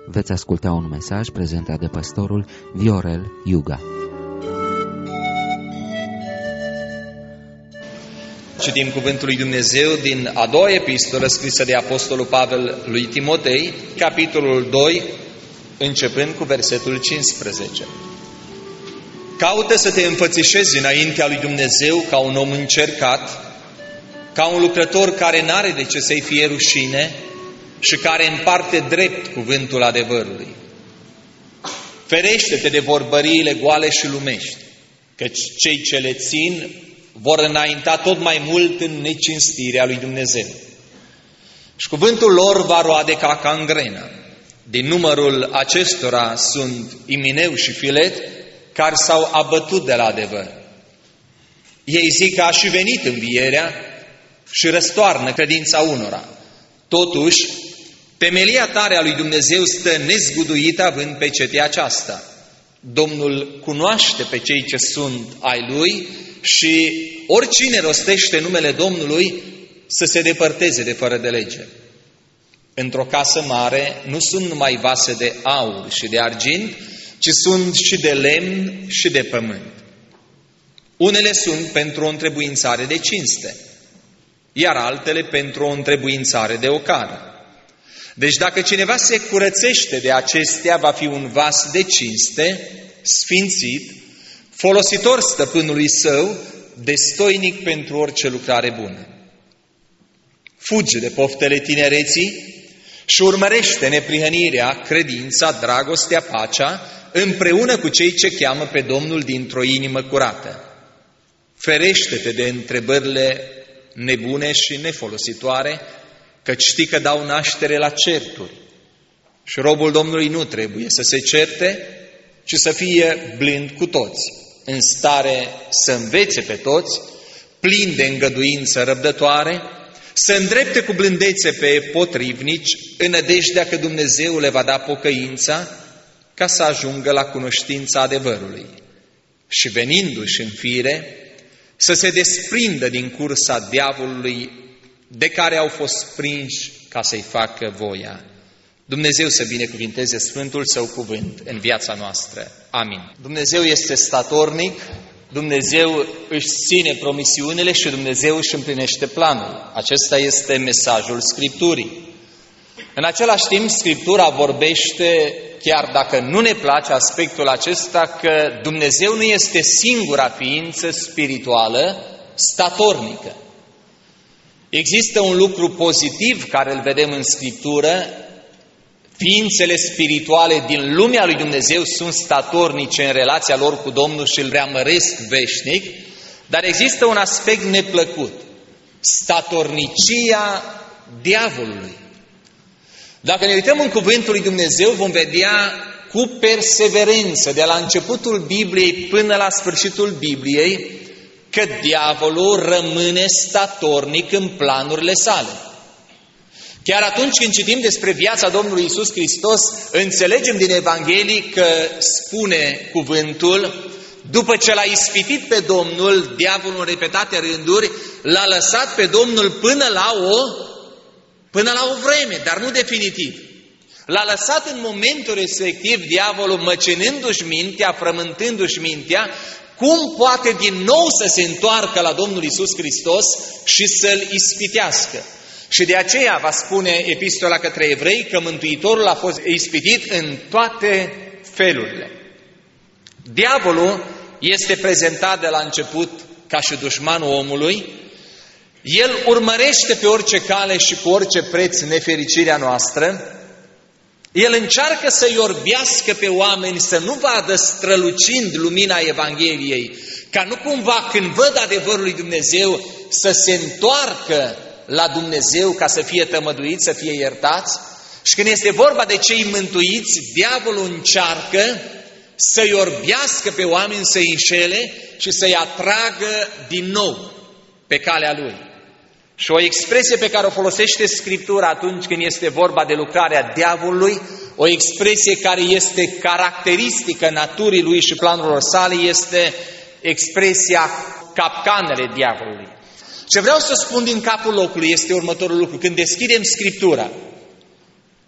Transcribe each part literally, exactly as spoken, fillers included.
Veți asculta un mesaj prezentat de pastorul Viorel Iuga. Citim cuvântul lui Dumnezeu din a doua epistolă scrisă de Apostolul Pavel lui Timotei, capitolul doi, începând cu versetul cincisprezece. Caută să te înfățișezi înaintea lui Dumnezeu ca un om încercat, ca un lucrător care n-are de ce să-i fie rușine și care împarte drept cuvântul adevărului. Ferește-te de vorbăriile goale și lumești, căci cei ce le țin vor înainta tot mai mult în necinstirea lui Dumnezeu. Și cuvântul lor va roade ca cangrena. Din numărul acestora sunt Imineu și Filet, care s-au abătut de la adevăr. Ei zic că a și venit învierea și răstoarnă credința unora. Totuși, temelia tare a lui Dumnezeu stă nezguduită având pe cetea aceasta. Domnul cunoaște pe cei ce sunt ai Lui și oricine rostește numele Domnului să se depărteze de fără de lege. Într-o casă mare nu sunt numai vase de aur și de argint, ci sunt și de lemn și de pământ. Unele sunt pentru o întrebuințare de cinste, iar altele pentru o întrebuințare de ocară. Deci dacă cineva se curățește de acestea, va fi un vas de cinste, sfințit, folositor stăpânului său, destoinic pentru orice lucrare bună. Fuge de poftele tinereții și urmărește neprihănirea, credința, dragostea, pacea, împreună cu cei ce cheamă pe Domnul dintr-o inimă curată. Ferește-te de întrebările nebune și nefolositoare, căci știi că dau naștere la certuri. Și robul Domnului nu trebuie să se certe, ci să fie blând cu toți, în stare să învețe pe toți, plin de îngăduință răbdătoare, să îndrepte cu blândețe pe potrivnici, în nădejdea că Dumnezeu le va da pocăința, ca să ajungă la cunoștința adevărului. Și venindu-și în fire, să se desprindă din cursa diavolului de care au fost prinși ca să-i facă voia. Dumnezeu să binecuvinteze Sfântul Său cuvânt în viața noastră. Amin. Dumnezeu este statornic, Dumnezeu își ține promisiunile și Dumnezeu își împlinește planul. Acesta este mesajul Scripturii. În același timp, Scriptura vorbește, chiar dacă nu ne place aspectul acesta, că Dumnezeu nu este singura ființă spirituală statornică. Există un lucru pozitiv care îl vedem în Scriptură. Ființele spirituale din lumea lui Dumnezeu sunt statornice în relația lor cu Domnul și îl preamăresc veșnic, dar există un aspect neplăcut, statornicia diavolului. Dacă ne uităm în cuvântul lui Dumnezeu, vom vedea cu perseverență, de la începutul Bibliei până la sfârșitul Bibliei, că diavolul rămâne statornic în planurile sale. Chiar atunci când citim despre viața Domnului Iisus Hristos, înțelegem din Evanghelii că spune cuvântul, după ce l-a ispitit pe Domnul, diavolul în repetate rânduri, l-a lăsat pe Domnul până la o, până la o vreme, dar nu definitiv. L-a lăsat în momentul respectiv, diavolul măcinându-și mintea, frământându-și mintea, cum poate din nou să se întoarcă la Domnul Iisus Hristos și să-L ispitească. Și de aceea va spune epistola către evrei că Mântuitorul a fost ispitit în toate felurile. Diavolul este prezentat de la început ca și dușmanul omului. El urmărește pe orice cale și cu orice preț nefericirea noastră. El încearcă să-i orbească pe oameni să nu vadă strălucind lumina Evangheliei, ca nu cumva când văd adevărul lui Dumnezeu să se întoarcă la Dumnezeu ca să fie tămăduiți, să fie iertați. Și când este vorba de cei mântuiți, diavolul încearcă să-i orbească pe oameni, să-i înșele și să-i atragă din nou pe calea lui. Și o expresie pe care o folosește Scriptura atunci când este vorba de lucrarea diavolului, o expresie care este caracteristică naturii lui și planurilor sale, este expresia capcanele diavolului. Ce vreau să spun din capul locului este următorul lucru. Când deschidem Scriptura,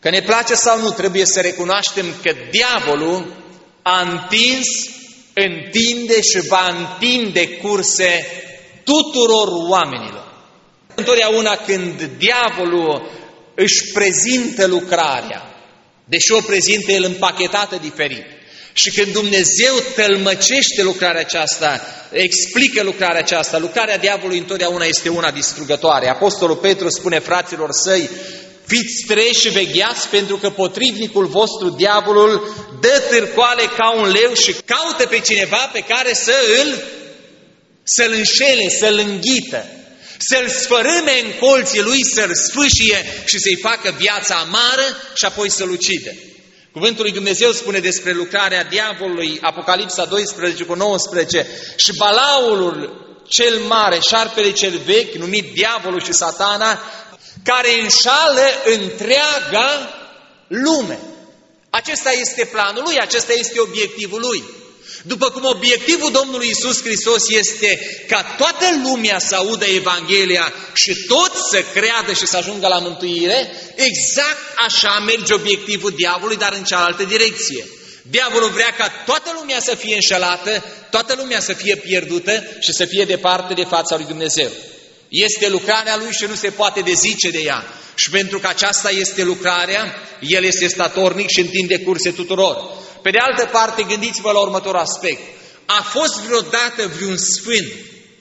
Că ne place sau nu, trebuie să recunoaștem că diavolul a întins, întinde și va întinde curse tuturor oamenilor. Întotdeauna când diavolul își prezintă lucrarea, deși o prezintă el împachetată diferit, și când Dumnezeu tălmăcește lucrarea aceasta, explică lucrarea aceasta, lucrarea diavolului întotdeauna este una distrugătoare. Apostolul Petru spune fraților săi: fiți treji și vegheați, pentru că potrivnicul vostru, diavolul, dă târcoale ca un leu și caută pe cineva pe care să îl, să-l înșele, să-l înghită, să-l sfărâme în colții lui, să-l sfâșie și să-i facă viața amară și apoi să-l ucide. Cuvântul lui Dumnezeu spune despre lucrarea diavolului, Apocalipsa doisprezece cu nouăsprezece, și balaurul cel mare, șarpele cel vechi, numit diavolul și satana, care înșală întreaga lume. Acesta este planul lui, acesta este obiectivul lui. După cum obiectivul Domnului Iisus Hristos este ca toată lumea să audă Evanghelia și toți să creadă și să ajungă la mântuire, exact așa merge obiectivul diavolului, dar în cealaltă direcție. Diavolul vrea ca toată lumea să fie înșelată, toată lumea să fie pierdută și să fie departe de fața lui Dumnezeu. Este lucrarea lui și nu se poate dezice de ea. Și pentru că aceasta este lucrarea, el este statornic și întinde curse tuturor. Pe de altă parte, gândiți-vă la următorul aspect. A fost vreodată vreun sfânt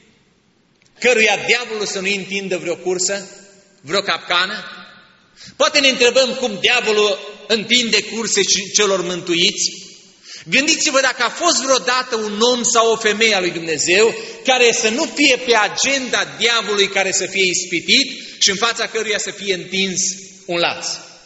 căruia diavolul să nu întindă vreo cursă, vreo capcană? Poate ne întrebăm cum diavolul întinde curse celor mântuiți. Gândiți-vă dacă a fost vreodată un om sau o femeie a lui Dumnezeu care să nu fie pe agenda diavolului, care să fie ispitit și în fața căruia să fie întins un laț.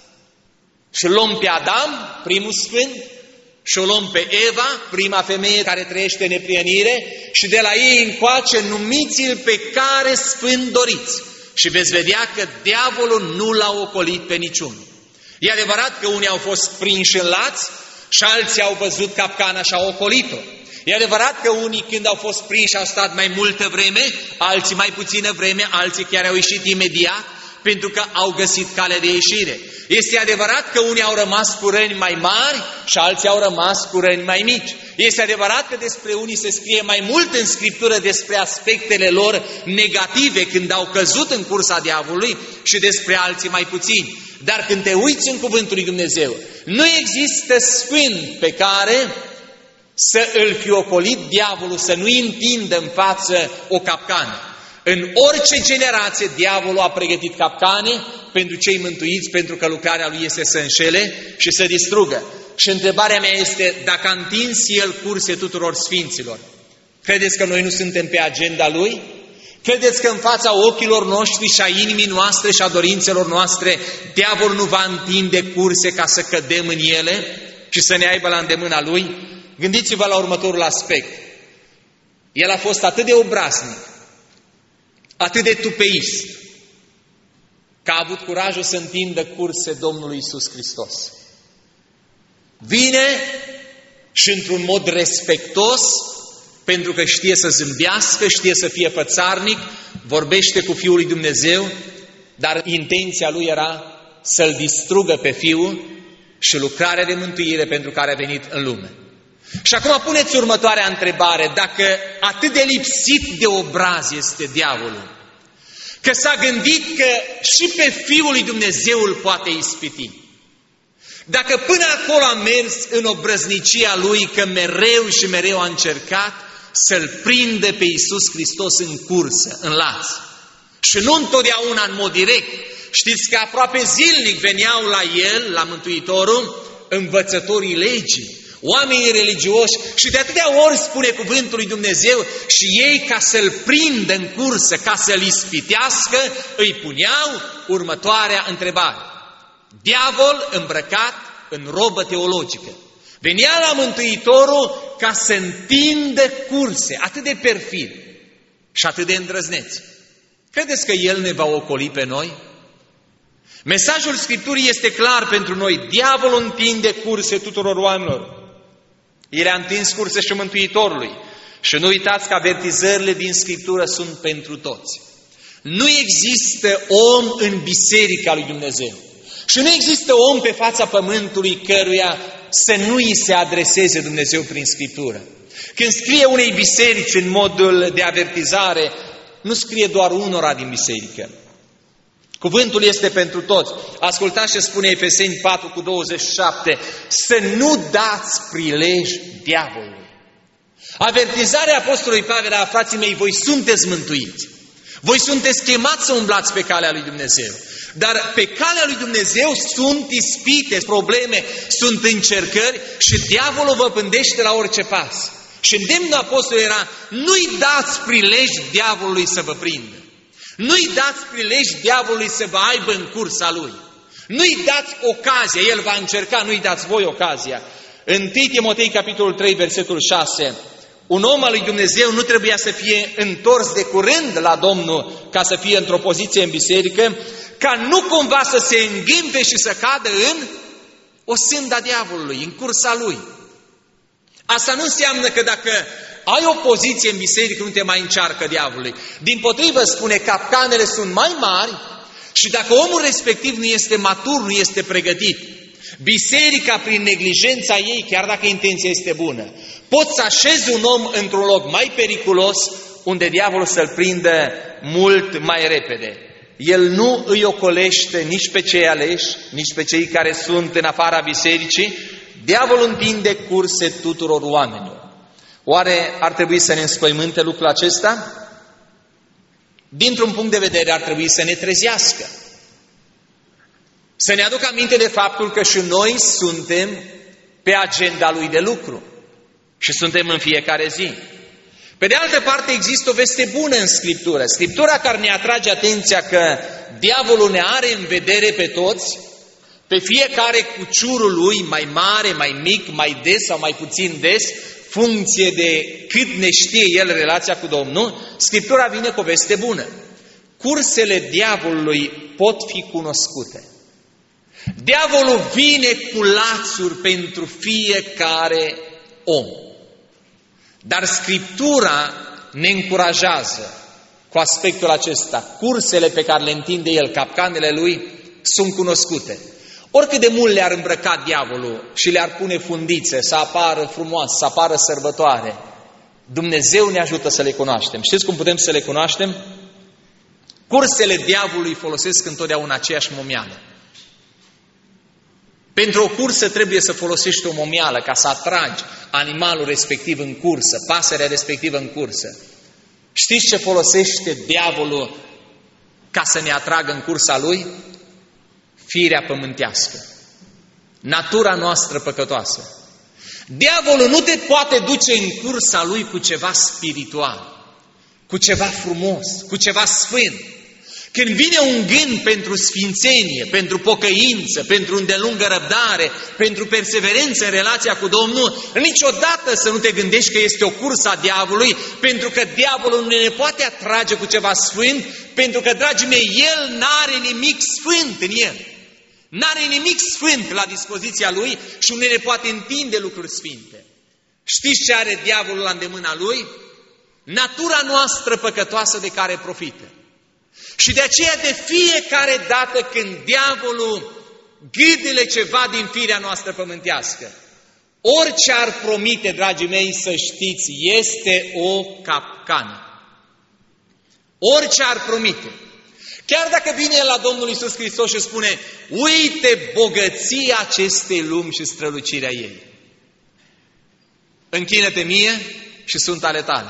Și luăm pe Adam, primul sfânt, și o luăm pe Eva, prima femeie care trăiește neprihănire, și de la ei încoace numiți-l pe care sfânt doriți. Și veți vedea că diavolul nu l-a ocolit pe niciunul. E adevărat că unii au fost prinși în laț și alții au văzut capcana și au ocolit-o. E adevărat că unii când au fost prinși au stat mai multă vreme, alții mai puțină vreme, alții chiar au ieșit imediat, pentru că au găsit calea de ieșire. Este adevărat că unii au rămas cu răni mai mari și alții au rămas cu răni mai mici. Este adevărat că despre unii se scrie mai mult în Scriptură despre aspectele lor negative când au căzut în cursa diavolului și despre alții mai puțini. Dar când te uiți în Cuvântul lui Dumnezeu, nu există sfânt pe care să îl fi ocolit diavolul, să nu-i întindă în față o capcană. În orice generație, diavolul a pregătit capcane pentru cei mântuiți, pentru că lucrarea lui este să înșele și să distrugă. Și întrebarea mea este, dacă a întins el curse tuturor sfinților, credeți că noi nu suntem pe agenda lui? Credeți că în fața ochilor noștri și a inimii noastre și a dorințelor noastre, diavolul nu va întinde curse ca să cădem în ele și să ne aibă la îndemâna lui? Gândiți-vă la următorul aspect. El a fost atât de obraznic, atât de tupeist, că a avut curajul să întindă curse Domnului Iisus Hristos. Vine și într-un mod respectos, pentru că știe să zâmbească, știe să fie fățarnic, vorbește cu Fiul lui Dumnezeu, dar intenția lui era să-l distrugă pe Fiul și lucrarea de mântuire pentru care a venit în lume. Și acum puneți următoarea întrebare, dacă atât de lipsit de obraz este diavolul, că s-a gândit că și pe Fiul lui Dumnezeu îl poate ispiti. Dacă până acolo a mers în obrăznicia lui, că mereu și mereu a încercat să-L prindă pe Iisus Hristos în cursă, în laț. Și nu întotdeauna în mod direct. Știți că aproape zilnic veneau la El, la Mântuitorul, învățătorii legii, oamenii religioși, și de atâtea ori spune cuvântul lui Dumnezeu, și ei, ca să-L prindă în cursă, ca să-L ispitească, îi puneau următoarea întrebare. Diavol îmbrăcat în robă teologică venea la Mântuitorul ca să întindă curse, atât de perfid și atât de îndrăzneț. Credeți că El ne va ocoli pe noi? Mesajul Scripturii este clar pentru noi. Diavolul întinde curse tuturor oamenilor. El a întins curse și Mântuitorului. Și nu uitați că avertizările din Scriptură sunt pentru toți. Nu există om în biserica lui Dumnezeu Și nu există om pe fața pământului căruia să nu îi se adreseze Dumnezeu prin Scriptură. Când scrie unei biserici în modul de avertizare, nu scrie doar unora din biserică. Cuvântul este pentru toți. Ascultați ce spune Efeseni patru cu douăzeci și șapte, să nu dați prilej diavolului. Avertizarea apostolului Pavel era, frații mei, voi sunteți mântuiți. Voi sunteți chemați să umblați pe calea lui Dumnezeu. Dar pe calea lui Dumnezeu sunt ispite, probleme, sunt încercări și diavolul vă pândește la orice pas. Și îndemnul apostolului era, nu-i dați prilej diavolului să vă prindă. Nu-i dați prilej diavolului să vă aibă în cursa lui. Nu-i dați ocazia, el va încerca, nu-i dați voi ocazia. În întâi Timotei, capitolul trei, versetul șase, un om al lui Dumnezeu nu trebuia să fie întors de curând la Domnul ca să fie într-o poziție în biserică, ca nu cumva să se înghimpe și să cadă în o sânda diavolului, în cursa lui. Asta nu înseamnă că dacă ai o poziție în biserică, nu te mai încearcă diavolului. Dimpotrivă spune, capcanele sunt mai mari și dacă omul respectiv nu este matur, nu este pregătit, biserica prin neglijența ei, chiar dacă intenția este bună, poți să așezi un om într-un loc mai periculos, unde diavolul să-l prindă mult mai repede. El nu îi ocolește nici pe cei aleși, nici pe cei care sunt în afara bisericii. Diavolul întinde curse tuturor oamenilor. Oare ar trebui să ne înspăimânte lucrul acesta? Dintr-un punct de vedere ar trebui să ne trezească. Să ne aducă aminte de faptul că și noi suntem pe agenda lui de lucru. Și suntem în fiecare zi. Pe de altă parte există o veste bună în Scriptură. Scriptura care ne atrage atenția că diavolul ne are în vedere pe toți, pe fiecare cu ciurul lui, mai mare, mai mic, mai des sau mai puțin des, funcție de cât ne știe el relația cu Domnul, Scriptura vine cu o veste bună. Cursele diavolului pot fi cunoscute. Diavolul vine cu lațuri pentru fiecare om. Dar Scriptura ne încurajează cu aspectul acesta. Cursele pe care le întinde el, capcanele lui, sunt cunoscute. Oricât de mult le-ar îmbrăca diavolul și le-ar pune fundițe, să apară frumoase, să apară sărbătoare, Dumnezeu ne ajută să le cunoaștem. Știți cum putem să le cunoaștem? Cursele diavolului folosesc întotdeauna aceeași momeală. Pentru o cursă trebuie să folosești o momeală ca să atragi animalul respectiv în cursă, pasărea respectivă în cursă. Știți ce folosește diavolul ca să ne atragă în cursa lui? Firea pământească, natura noastră păcătoasă. Diavolul nu te poate duce în cursa lui cu ceva spiritual, cu ceva frumos, cu ceva sfânt. Când vine un gând pentru sfințenie, pentru pocăință, pentru îndelungă răbdare, pentru perseverență în relația cu Domnul, niciodată să nu te gândești că este o cursă a diavolului, pentru că diavolul nu ne poate atrage cu ceva sfânt, pentru că, dragii mei, el n-are nimic sfânt în el. N-are nimic sfânt la dispoziția lui și nu ne poate întinde lucruri sfinte. Știți ce are diavolul la îndemâna lui? Natura noastră păcătoasă de care profită. Și de aceea de fiecare dată când diavolul gâdile ceva din firea noastră pământească, orice ar promite, dragii mei, să știți, este o capcană. Orice ar promite. Chiar dacă vine la Domnul Iisus Hristos și spune, uite bogăția acestei lumi și strălucirea ei. Închină-te mie și sunt ale tale.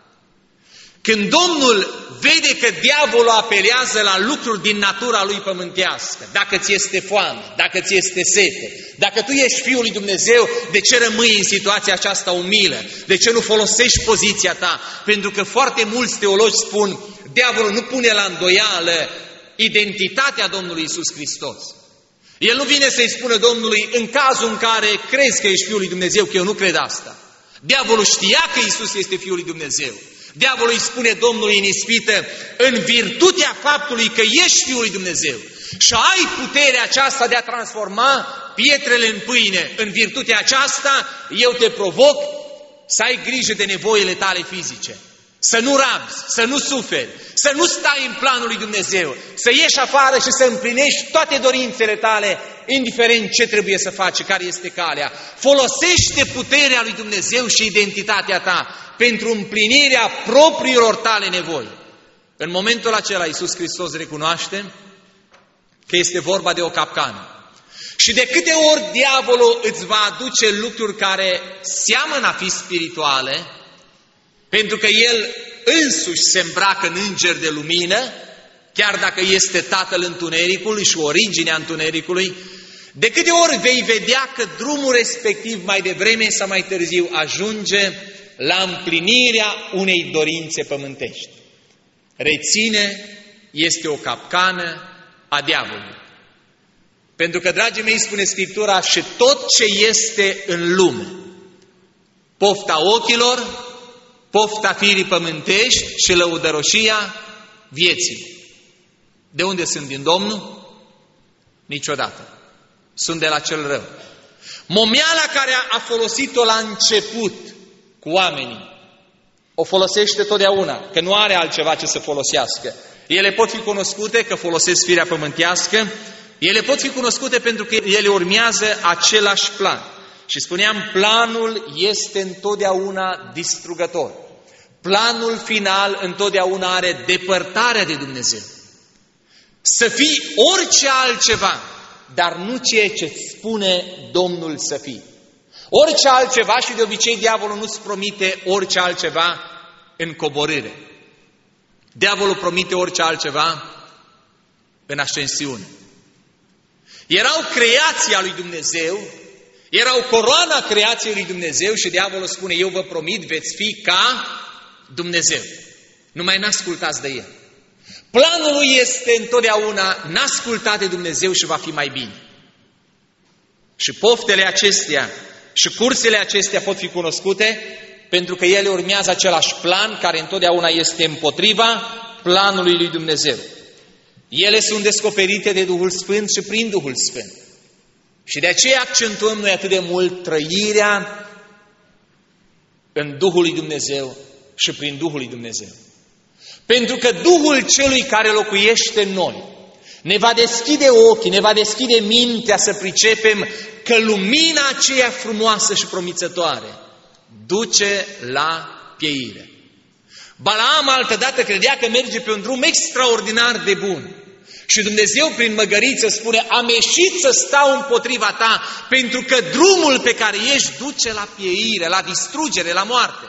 Când Domnul vede că diavolul apelează la lucruri din natura lui pământească, dacă ți este foame, dacă ți este sete, dacă tu ești Fiul lui Dumnezeu, de ce rămâi în situația aceasta umilă? De ce nu folosești poziția ta? Pentru că foarte mulți teologi spun, diavolul nu pune la îndoială identitatea Domnului Iisus Hristos. El nu vine să-i spună Domnului, în cazul în care crezi că ești Fiul lui Dumnezeu, că eu nu cred asta. Diavolul știa că Iisus este Fiul lui Dumnezeu. Diavolul îi spune Domnului în ispită, în virtutea faptului că ești Fiul lui Dumnezeu și ai puterea aceasta de a transforma pietrele în pâine, în virtutea aceasta eu te provoc să ai grijă de nevoile tale fizice, să nu rabzi, să nu suferi, să nu stai în planul lui Dumnezeu, să ieși afară și să împlinești toate dorințele tale, indiferent ce trebuie să faci, care este calea. Folosește puterea lui Dumnezeu și identitatea ta pentru împlinirea propriilor tale nevoi. În momentul acela Iisus Hristos recunoaște că este vorba de o capcană. Și de câte ori diavolul îți va aduce lucruri care seamănă a fi spirituale, pentru că el însuși se îmbracă în înger de lumină, chiar dacă este tatăl întunericului și originea întunericului, de câte ori vei vedea că drumul respectiv mai devreme sau mai târziu ajunge la împlinirea unei dorințe pământești. Reține, este o capcană a diavolului. Pentru că, dragii mei, spune Scriptura, și tot ce este în lume, pofta ochilor, pofta firii pământești și lăudăroșia vieții. De unde sunt? Din Domnul? Niciodată. Sunt de la cel rău. Momeala care a folosit-o la început cu oamenii, o folosește totdeauna, că nu are altceva ce să folosească. Ele pot fi cunoscute că folosesc firea pământească, ele pot fi cunoscute pentru că ele urmează același plan. Și spuneam, planul este întotdeauna distrugător. Planul final întotdeauna are depărtarea de Dumnezeu. Să fii orice altceva, dar nu ceea ce spune Domnul să fii. Orice altceva, și de obicei diavolul nu-ți promite orice altceva în coborâre. Diavolul promite orice altceva în ascensiune. Erau creația lui Dumnezeu, erau coroana creației lui Dumnezeu și diavolul spune, eu vă promit, veți fi ca Dumnezeu. Numai n-ascultați de El. Planul lui este întotdeauna, n-ascultați de Dumnezeu și va fi mai bine. Și poftele acestea și cursele acestea pot fi cunoscute pentru că ele urmează același plan care întotdeauna este împotriva planului lui Dumnezeu. Ele sunt descoperite de Duhul Sfânt și prin Duhul Sfânt. Și de aceea accentuăm noi atât de mult trăirea în Duhul lui Dumnezeu și prin Duhul lui Dumnezeu. Pentru că Duhul celui care locuiește în noi ne va deschide ochii, ne va deschide mintea să pricepem că lumina aceea frumoasă și promițătoare duce la pieire. Balaam altădată credea că merge pe un drum extraordinar de bun. Și Dumnezeu prin măgăriță spune, am ieșit să stau împotriva ta, pentru că drumul pe care ești duce la pieire, la distrugere, la moarte.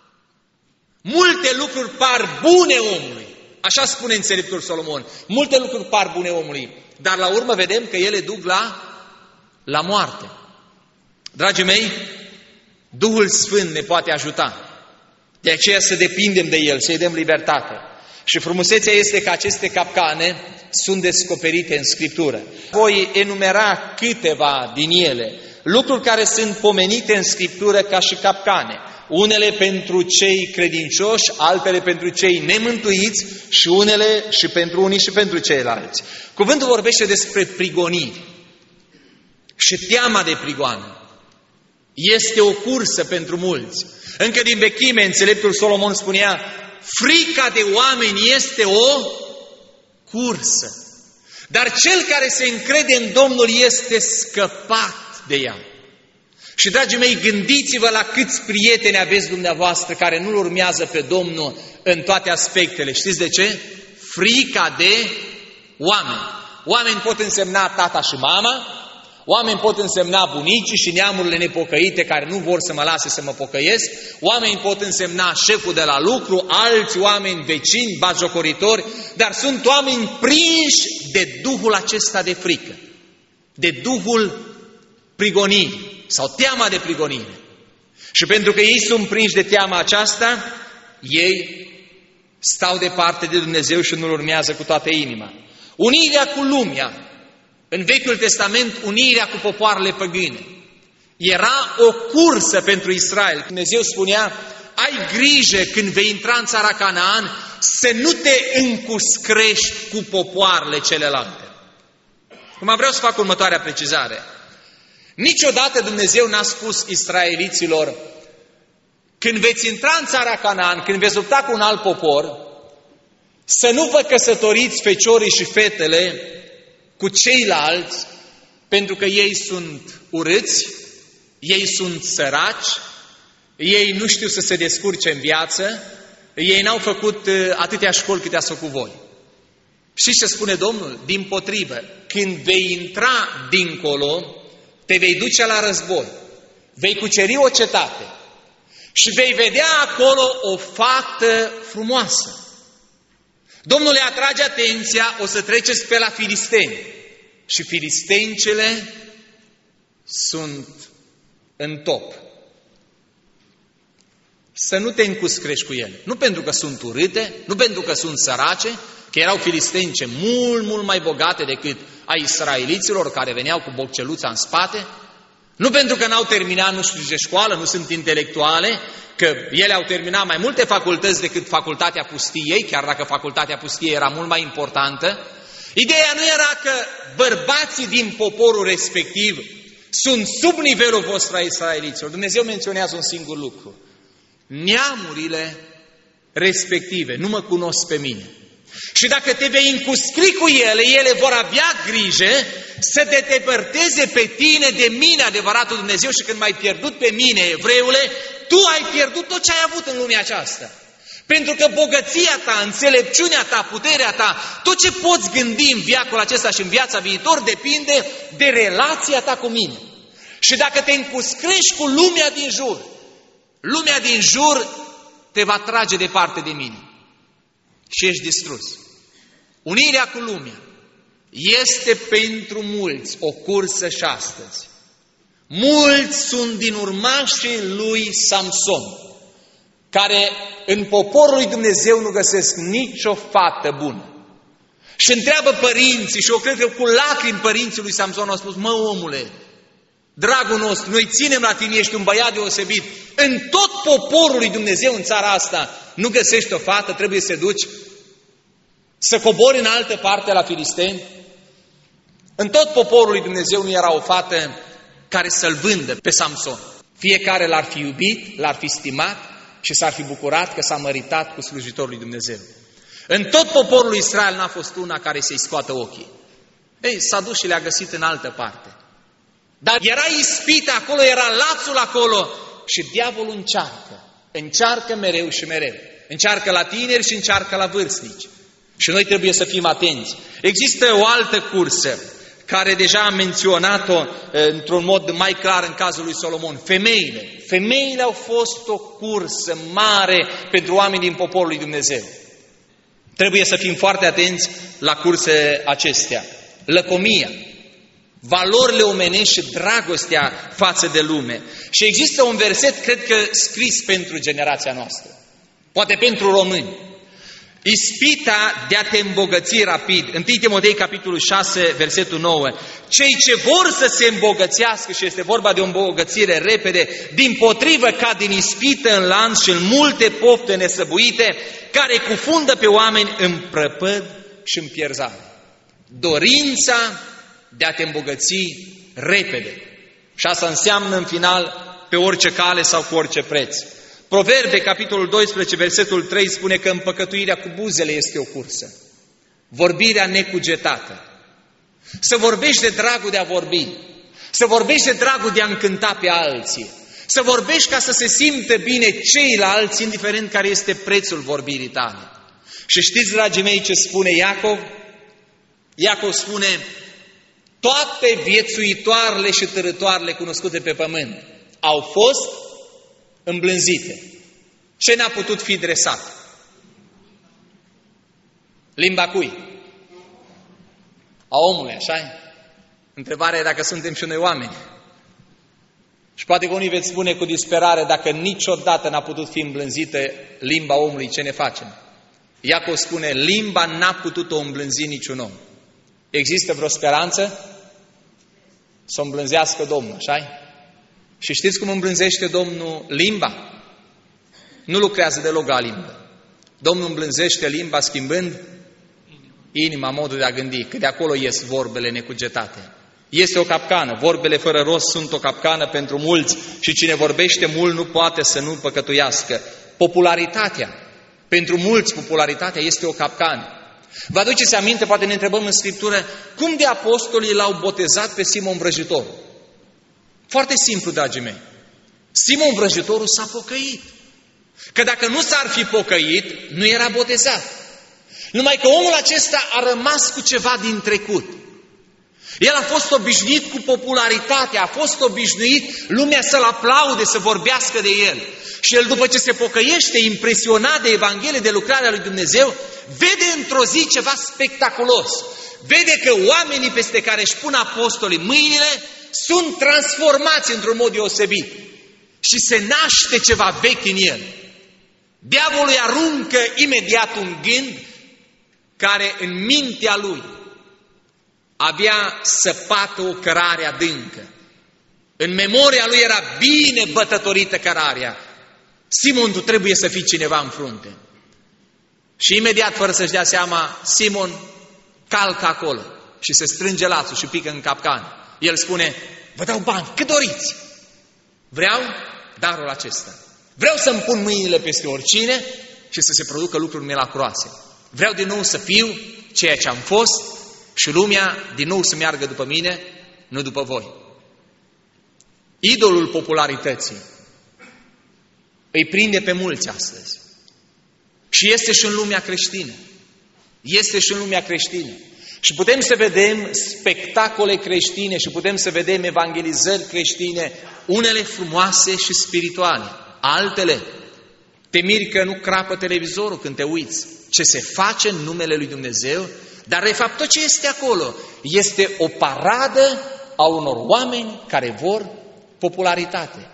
Multe lucruri par bune omului, așa spune înțeleptul Solomon, multe lucruri par bune omului, dar la urmă vedem că ele duc la, la moarte. Dragii mei, Duhul Sfânt ne poate ajuta. De aceea să depindem de El, să-i dăm libertate. Și frumusețea este că aceste capcane sunt descoperite în Scriptură. Voi enumera câteva din ele, lucruri care sunt pomenite în Scriptură ca și capcane. Unele pentru cei credincioși, altele pentru cei nemântuiți și unele și pentru unii și pentru ceilalți. Cuvântul vorbește despre prigoniri și teama de prigoană. Este o cursă pentru mulți. Încă din vechime, înțeleptul Solomon spunea, frica de oameni este o cursă, dar cel care se încrede în Domnul este scăpat de ea. Și, dragii mei, gândiți-vă la câți prieteni aveți dumneavoastră care nu-L urmează pe Domnul în toate aspectele. Știți de ce? Frica de oameni. Oameni pot însemna tata și mama, oameni pot însemna bunicii și neamurile nepocăite care nu vor să mă lase să mă pocăiesc, oameni pot însemna șeful de la lucru, alți oameni vecini, batjocoritori, dar sunt oameni prinși de duhul acesta de frică, de duhul prigonirii sau teama de prigonire. Și pentru că ei sunt prinși de teama aceasta, ei stau departe de Dumnezeu și nu-L urmează cu toată inima. Unirea cu lumea, în Vechiul Testament, unirea cu popoarele păgâne, era o cursă pentru Israel. Dumnezeu spunea, ai grijă când vei intra în țara Canaan să nu te încuscrești cu popoarele celelalte. Acum vreau să fac următoarea precizare. Niciodată Dumnezeu n-a spus israeliților, când veți intra în țara Canaan, când veți lupta cu un alt popor, să nu vă căsătoriți feciorii și fetele cu ceilalți, pentru că ei sunt urâți, ei sunt săraci, ei nu știu să se descurce în viață, ei n-au făcut atâtea școli câte ați făcut voi. Și ce spune Domnul? Dimpotrivă, când vei intra dincolo, te vei duce la război, vei cuceri o cetate și vei vedea acolo o fată frumoasă. Domnul le atrage atenția, o să treceți pe la filisteni. Și filistencele sunt în top. Să nu te încuscrești cu ele. Nu pentru că sunt urâte, nu pentru că sunt sărace, că erau filistence mult, mult mai bogate decât a israeliților care veneau cu bocceluța în spate, nu pentru că n-au terminat nu știu ce școală, nu sunt intelectuale, că ele au terminat mai multe facultăți decât facultatea pustiei, chiar dacă facultatea pustiei era mult mai importantă. Ideea nu era că bărbații din poporul respectiv sunt sub nivelul vostru a israeliților. Dumnezeu menționează un singur lucru. Neamurile respective nu mă cunosc pe mine. Și dacă te vei încuscri cu ele, ele vor avea grijă să te depărteze pe tine de mine, adevăratul Dumnezeu, și când m-ai pierdut pe mine, evreule, tu ai pierdut tot ce ai avut în lumea aceasta. Pentru că bogăția ta, înțelepciunea ta, puterea ta, tot ce poți gândi în viacul acesta și în viața viitor depinde de relația ta cu mine. Și dacă te încuscrești cu lumea din jur, lumea din jur te va trage departe de mine și ești distrus. Unirea cu lumea este pentru mulți o cursă și astăzi. Mulți sunt din urmașii lui Samson, care în poporul lui Dumnezeu nu găsesc nicio fată bună. Și întreabă părinții, și eu cred că cu lacrimi părinții lui Samson au spus: mă, omule, dragul nostru, noi ținem la tine, ești un băiat deosebit. În tot poporul lui Dumnezeu în țara asta nu găsești o fată, trebuie să te duci să cobori în altă parte la filisteni. În tot poporul lui Dumnezeu nu era o fată care să-l vândă pe Samson. Fiecare l-ar fi iubit, l-ar fi stimat și s-ar fi bucurat că s-a măritat cu slujitorul lui Dumnezeu. În tot poporul lui Israel n-a fost una care să-i scoată ochii. Ei, s-a dus și le-a găsit în altă parte. Dar era ispită acolo, era lațul acolo și diavolul încearcă. Încearcă mereu și mereu. Încearcă la tineri și încearcă la vârstnici. Și noi trebuie să fim atenți. Există o altă cursă care deja am menționat-o într-un mod mai clar în cazul lui Solomon. Femeile. Femeile au fost o cursă mare pentru oamenii din poporul lui Dumnezeu. Trebuie să fim foarte atenți la curse acestea. Lăcomia, valorile omenești și dragostea față de lume. Și există un verset, cred că scris pentru generația noastră, poate pentru români. Ispita de a te îmbogăți rapid. întâi Timotei, capitolul șase, versetul nouă. Cei ce vor să se îmbogățească, și este vorba de o îmbogățire repede, dimpotrivă ca din ispită în lanț și în multe pofte nesăbuite, care cufundă pe oameni în prăpăd și în pierzare. Dorința de a te îmbogăți repede. Și asta înseamnă în final pe orice cale sau cu orice preț. Proverbe, capitolul doisprezece, versetul trei, spune că împăcătuirea cu buzele este o cursă. Vorbirea necugetată. Să vorbești de dragul de a vorbi. Să vorbești de dragul de a încânta pe alții. Să vorbești ca să se simtă bine ceilalți, indiferent care este prețul vorbirii tale. Și știți, dragii mei, ce spune Iacov? Iacov spune: toate viețuitoarele și târătoarele cunoscute pe pământ au fost îmblânzite. Ce n-a putut fi dresat? Limba cui? A omului, așa-i? Întrebarea e dacă suntem și noi oameni. Și poate că unii veți spune cu disperare: dacă niciodată n-a putut fi îmblânzită limba omului, ce ne facem? Iacov spune: limba n-a putut-o îmblânzi niciun om. Există vreo speranță? Să o îmblânzească Domnul, așa-i? Și știți cum îmblânzește Domnul limba? Nu lucrează deloc la limbă. Domnul îmblânzește limba schimbând inima, modul de a gândi, că de acolo ies vorbele necugetate. Este o capcană. Vorbele fără rost sunt o capcană pentru mulți și cine vorbește mult nu poate să nu păcătuiască. Popularitatea. Pentru mulți popularitatea este o capcană. Vă aduceți aminte, poate ne întrebăm în Scriptură, cum de apostolii l-au botezat pe Simon Vrăjitorul? Foarte simplu, dragii mei. Simon Vrăjitorul s-a pocăit. Că dacă nu s-ar fi pocăit, nu era botezat. Numai că omul acesta a rămas cu ceva din trecut. El a fost obișnuit cu popularitatea, a fost obișnuit lumea să-l aplaude, să vorbească de el. Și el, după ce se pocăiește, impresionat de Evanghelie, de lucrarea lui Dumnezeu, vede într-o zi ceva spectaculos. Vede că oamenii peste care își pun apostolii mâinile sunt transformați într-un mod deosebit. Și se naște ceva vechi în el. Diavolul îi aruncă imediat un gând care în mintea lui avea săpată o cărare adâncă. În memoria lui era bine bătătorită cărarea. Simon, tu trebuie să fii cineva în frunte. Și imediat, fără să-și dea seama, Simon calcă acolo și se strânge lațul și pică în capcană. El spune, vă dau bani, cât doriți. Vreau darul acesta. Vreau să-mi pun mâinile peste oricine și să se producă lucruri miraculoase. Vreau din nou să fiu ceea ce am fost și lumea din nou să meargă după mine, nu după voi. Idolul popularității îi prinde pe mulți astăzi. Și este și în lumea creștină. Este și în lumea creștină. Și putem să vedem spectacole creștine și putem să vedem evangelizări creștine, unele frumoase și spirituale, altele te miri că nu crapă televizorul când te uiți. Ce se face în numele lui Dumnezeu, dar de fapt tot ce este acolo este o paradă a unor oameni care vor popularitate.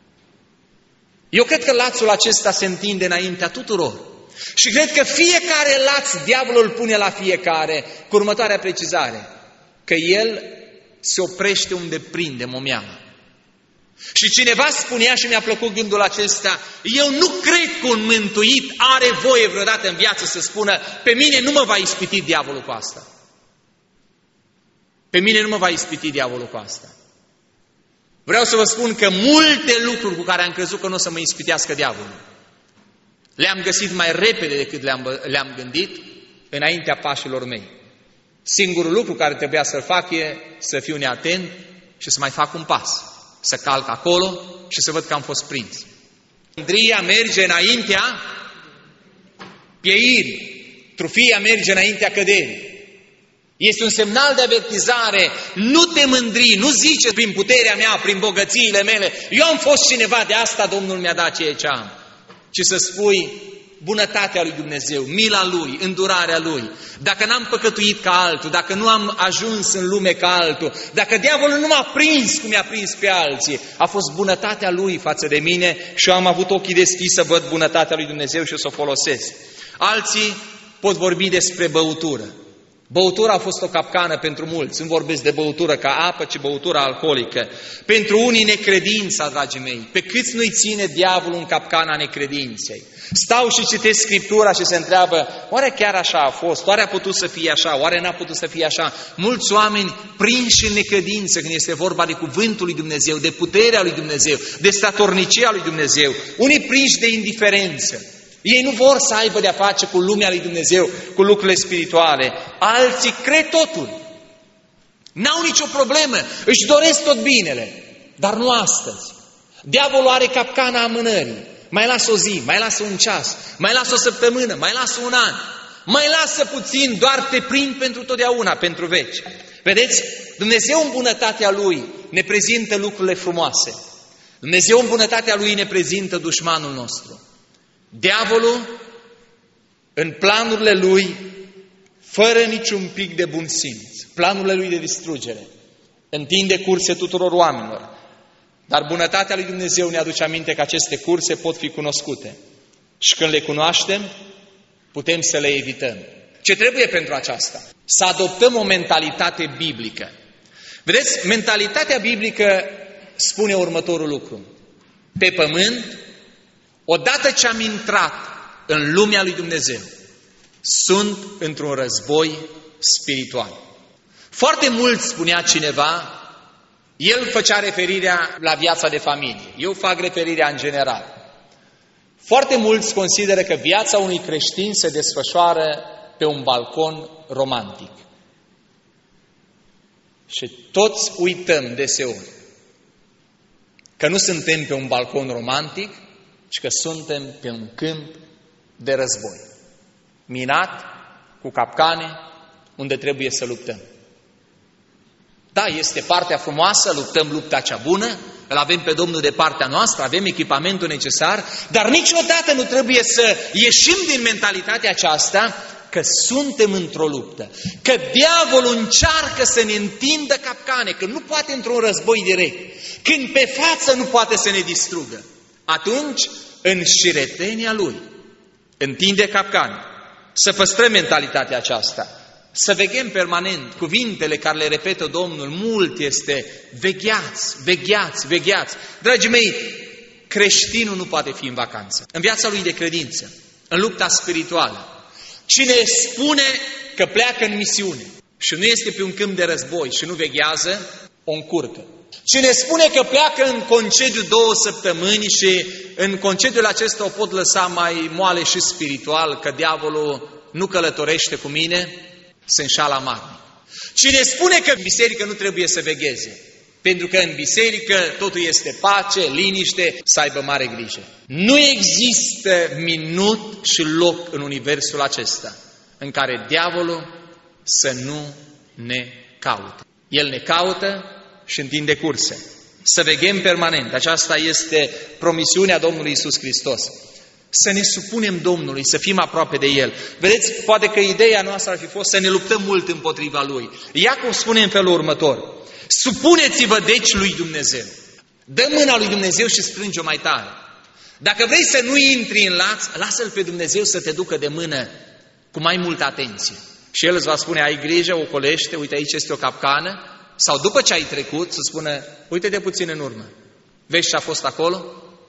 Eu cred că lațul acesta se întinde înaintea tuturor. Și cred că fiecare laț diavolul îl pune la fiecare cu următoarea precizare, că el se oprește unde prinde momeala. Și cineva spunea și mi-a plăcut gândul acesta, eu nu cred că un mântuit are voie vreodată în viață să spună, pe mine nu mă va ispiti diavolul cu asta. Pe mine nu mă va ispiti diavolul cu asta. Vreau să vă spun că multe lucruri cu care am crezut că nu o să mă ispitească diavolul, le-am găsit mai repede decât le-am, le-am gândit înaintea pașilor mei. Singurul lucru care trebuia să-l fac e să fiu neatent și să mai fac un pas. Să calc acolo și să văd că am fost prins. Mândria merge înaintea pieirii. Trufia merge înaintea căderii. Este un semnal de avertizare. Nu te mândri, nu zice prin puterea mea, prin bogățiile mele, eu am fost cineva, de asta Domnul mi-a dat ceea ce am. Ci să spui bunătatea lui Dumnezeu, mila Lui, îndurarea Lui. Dacă n-am păcătuit ca altul, dacă nu am ajuns în lume ca altul, dacă diavolul nu m-a prins cum i-a prins pe alții, a fost bunătatea Lui față de mine și eu am avut ochii deschiși să văd bunătatea lui Dumnezeu și să o folosesc. Alții pot vorbi despre băutură. Băutura a fost o capcană pentru mulți. Nu vorbesc de băutură ca apă, ci băutura alcoolică. Pentru unii necredința, dragii mei. Pe câți nu-i ține diavolul în capcana necredinței? Stau și citesc Scriptura și se întreabă, oare chiar așa a fost? Oare a putut să fie așa? Oare n-a putut să fie așa? Mulți oameni prinși în necredință când este vorba de cuvântul lui Dumnezeu, de puterea lui Dumnezeu, de statornicia lui Dumnezeu. Unii prinși de indiferență. Ei nu vor să aibă de-a face cu lumea lui Dumnezeu, cu lucrurile spirituale. Alții cred totul. N-au nicio problemă, își doresc tot binele, dar nu astăzi. Diavolul are capcana amânării. Mai lasă o zi, mai lasă un ceas, mai lasă o săptămână, mai lasă un an. Mai lasă puțin, doar te prind pentru totdeauna, pentru veci. Vedeți? Dumnezeu în bunătatea Lui ne prezintă lucrurile frumoase. Dumnezeu în bunătatea Lui ne prezintă dușmanul nostru. Diavolul, în planurile lui, fără niciun pic de bun simț, planurile lui de distrugere, întinde curse tuturor oamenilor. Dar bunătatea lui Dumnezeu ne aduce aminte că aceste curse pot fi cunoscute. Și când le cunoaștem, putem să le evităm. Ce trebuie pentru aceasta? Să adoptăm o mentalitate biblică. Vedeți, mentalitatea biblică spune următorul lucru. Pe pământ, odată ce am intrat în lumea lui Dumnezeu, sunt într-un război spiritual. Foarte mult, spunea cineva, el făcea referirea la viața de familie. Eu fac referirea în general. Foarte mulți consideră că viața unui creștin se desfășoară pe un balcon romantic. Și toți uităm deseori că nu suntem pe un balcon romantic, ci că suntem pe un câmp de război. Minat, cu capcane, unde trebuie să luptăm. Da, este partea frumoasă, luptăm lupta cea bună, îl avem pe Domnul de partea noastră, avem echipamentul necesar, dar niciodată nu trebuie să ieșim din mentalitatea aceasta că suntem într-o luptă, că diavolul încearcă să ne întindă capcane, că nu poate într-un război direct, când pe față nu poate să ne distrugă. Atunci, în șiretenia lui, întinde capcane. Să păstrăm mentalitatea aceasta. Să veghem permanent. Cuvintele care le repetă Domnul mult este vegheați, vegheați, vegheați. Dragii mei, creștinul nu poate fi în vacanță. În viața lui de credință, în lupta spirituală. Cine spune că pleacă în misiune și nu este pe un câmp de război și nu veghează, o încurcă. Cine spune că pleacă în concediu două săptămâni și în concediul acesta o pot lăsa mai moale și spiritual, că diavolul nu călătorește cu mine, se înșală amarnic. Cine spune că în biserică nu trebuie să vegheze, pentru că în biserică totul este pace, liniște, să aibă mare grijă. Nu există minut și loc în universul acesta în care diavolul să nu ne caute. El ne caută și întinde curse. Să veghem permanent. Aceasta este promisiunea Domnului Iisus Hristos. Să ne supunem Domnului, să fim aproape de El. Vedeți, poate că ideea noastră ar fi fost să ne luptăm mult împotriva Lui. Iacov spune în felul următor: supuneți-vă deci lui Dumnezeu. Dă mâna lui Dumnezeu și strânge-o mai tare. Dacă vrei să nu intri în laț, lasă-L pe Dumnezeu să te ducă de mână cu mai multă atenție. Și El îți va spune: ai grijă, ocolește, uite aici este o capcană. Sau după ce ai trecut, să spună: uite-te puțin în urmă. Vezi ce a fost acolo?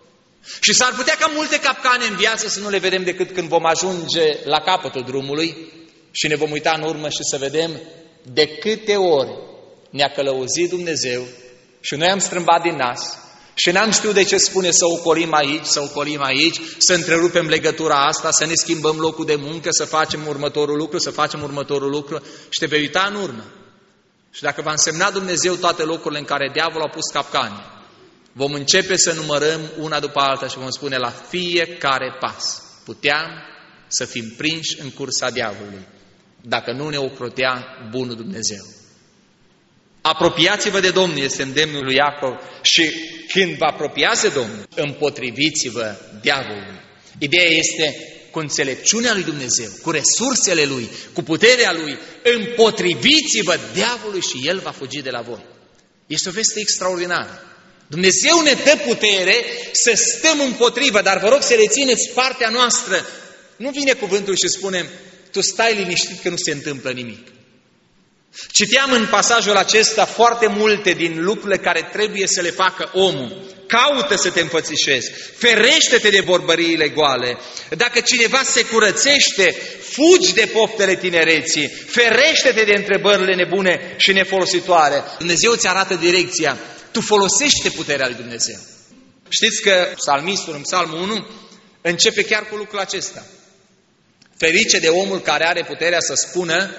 Și s-ar putea ca multe capcane în viață să nu le vedem decât când vom ajunge la capătul drumului și ne vom uita în urmă și să vedem de câte ori ne-a călăuzit Dumnezeu și noi am strâmbat din nas și n-am știut de ce spune să ocolim aici, să ocolim aici, să întrerupem legătura asta, să ne schimbăm locul de muncă, să facem următorul lucru, să facem următorul lucru și te vei uita în urmă. Și dacă va însemna Dumnezeu toate locurile în care diavolul a pus capcane, vom începe să numărăm una după alta și vom spune: la fiecare pas puteam să fim prinși în cursa diavolului, dacă nu ne ocrotea bunul Dumnezeu. Apropiați-vă de Domnul, este îndemnul lui Iacov, și când vă apropiați de Domnul, împotriviți-vă diavolului. Ideea este: cu înțelepciunea lui Dumnezeu, cu resursele Lui, cu puterea Lui, împotriviți-vă diavolului și El va fugi de la voi. Este o veste extraordinară. Dumnezeu ne dă putere să stăm împotrivă, dar vă rog să rețineți partea noastră. Nu vine cuvântul și spunem: tu stai liniștit că nu se întâmplă nimic. Citeam în pasajul acesta foarte multe din lucrurile care trebuie să le facă omul. Caută să te înfățișezi, ferește-te de vorbăriile goale. Dacă cineva se curățește, fugi de poftele tinereții, ferește-te de întrebările nebune și nefolositoare. Dumnezeu îți arată direcția, tu folosește puterea lui Dumnezeu. Știți că psalmistul în Psalmul unu începe chiar cu lucrul acesta: ferice de omul care are puterea să spună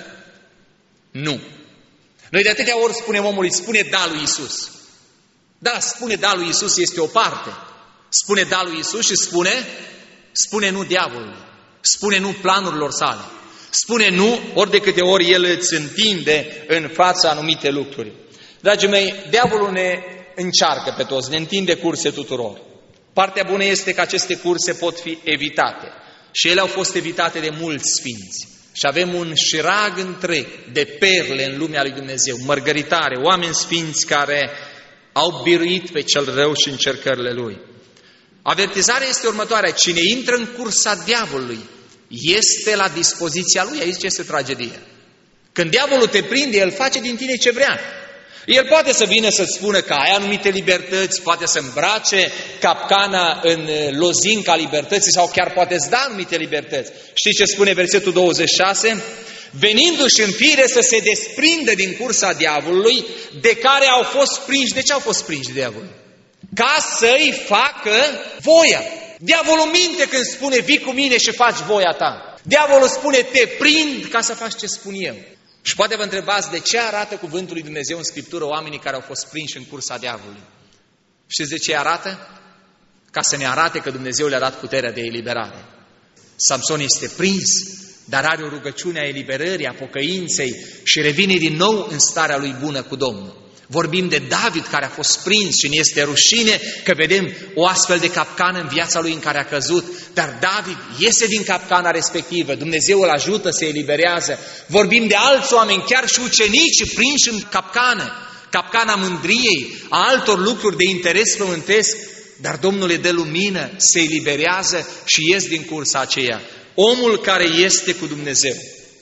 nu. Noi de atâtea ori spunem omului: spune da lui Iisus. Da, spune da lui Iisus este o parte. Spune da lui Iisus și spune, spune nu diavolului. Spune nu planurilor sale. Spune nu ori de câte ori el îți întinde în fața anumite lucruri. Dragii mei, diavolul ne încearcă pe toți, ne întinde curse tuturor. Partea bună este că aceste curse pot fi evitate. Și ele au fost evitate de mulți sfinți. Și avem un șirag întreg de perle în lumea lui Dumnezeu, mărgăritare, oameni sfinți care au biruit pe cel rău și încercările lui. Avertizarea este următoarea: cine intră în cursa diavolului este la dispoziția lui. Aici este tragedia. Când diavolul te prinde, el face din tine ce vrea. El poate să vină să-ți spună că ai anumite libertăți, poate să îmbrace capcana în lozinca libertății sau chiar poate să da anumite libertăți. Știți ce spune versetul douăzeci și șase? venindu-și în fire să se desprindă din cursa diavolului, de care au fost prinși. De ce au fost prinși de diavolul? Ca să-i facă voia. Diavolul minte când spune, vii cu mine și faci voia ta. Diavolul spune, te prind ca să faci ce spun eu. Și poate vă întrebați de ce arată cuvântul lui Dumnezeu în Scriptură oamenii care au fost prinși în cursa diavolului. Știți de ce arată? Ca să ne arate că Dumnezeu le-a dat puterea de eliberare. Samson este prins, dar are o rugăciune a eliberării, a pocăinței și revine din nou în starea lui bună cu Domnul. Vorbim de David care a fost prins și ne este rușine că vedem o astfel de capcană în viața lui în care a căzut, dar David iese din capcana respectivă, Dumnezeu îl ajută, se eliberează. Vorbim de alți oameni, chiar și ucenici prinși în capcană, capcana mândriei, a altor lucruri de interes pământesc, dar Domnul le dă lumină, se eliberează și ies din cursa aceea. Omul care este cu Dumnezeu,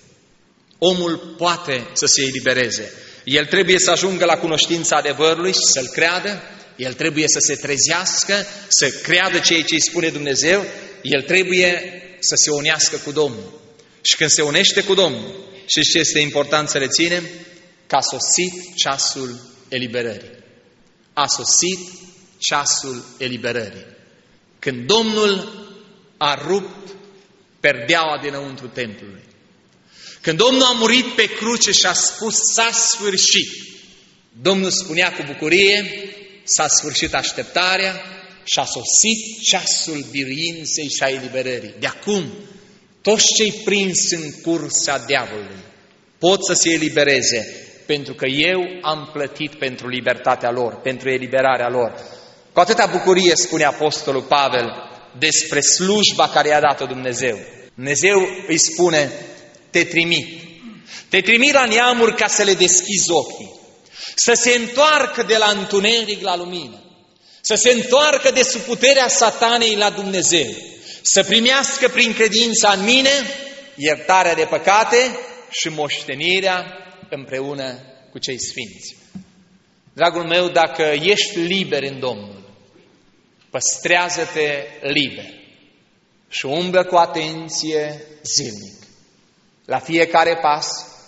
omul poate să se elibereze. El trebuie să ajungă la cunoștința adevărului și să-l creadă, el trebuie să se trezească, să creadă ceea ce îi spune Dumnezeu, el trebuie să se unească cu Domnul. Și când se unește cu Domnul, și ce este important să reținem? Că a sosit ceasul eliberării. A sosit ceasul eliberării. Când Domnul a rupt perdeaua dinăuntru templului. Când Domnul a murit pe cruce și a spus s-a sfârșit, Domnul spunea cu bucurie, s-a sfârșit așteptarea și a sosit ceasul biruinței și a eliberării. De acum, toți cei prinși în cursa diavolului pot să se elibereze, pentru că eu am plătit pentru libertatea lor, pentru eliberarea lor. Cu atâta bucurie spune Apostolul Pavel despre slujba care i-a dat-o Dumnezeu. Dumnezeu îi spune, te trimit. Te trimit la neamuri ca să le deschizi ochii, să se întoarcă de la întuneric la lumină, să se întoarcă de sub puterea satanei la Dumnezeu, să primească prin credința în mine iertarea de păcate și moștenirea împreună cu cei sfinți. Dragul meu, dacă ești liber în Domnul, păstrează-te liber și umblă cu atenție zilnic la fiecare pas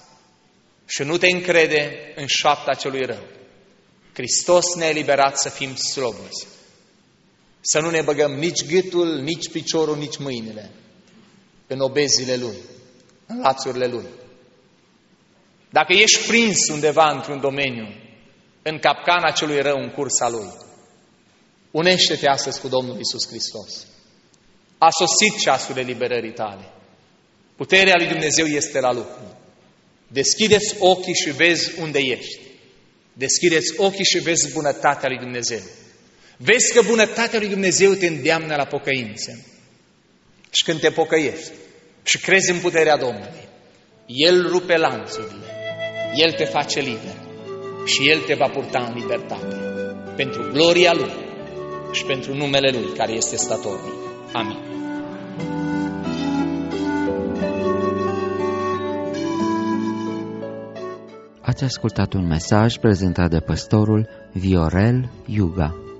și nu te încrede în șoapta celui rău. Hristos ne-a eliberat să fim slobozi, să nu ne băgăm nici gâtul, nici piciorul, nici mâinile în obezile Lui, în lațurile Lui. Dacă ești prins undeva într-un domeniu, în capcana celui rău, în cursa Lui, unește-te astăzi cu Domnul Iisus Hristos. A sosit ceasul eliberării tale. Puterea lui Dumnezeu este la lucru. Deschideți ochii și vezi unde ești. Deschideți ochii și vezi bunătatea lui Dumnezeu. Vezi că bunătatea lui Dumnezeu te îndeamnă la pocăință. Și când te pocăiești și crezi în puterea Domnului, El rupe lanțurile, El te face liber și El te va purta în libertate. Pentru gloria Lui și pentru numele Lui care este statornic. Amin. Ați ascultat un mesaj prezentat de păstorul Viorel Iuga.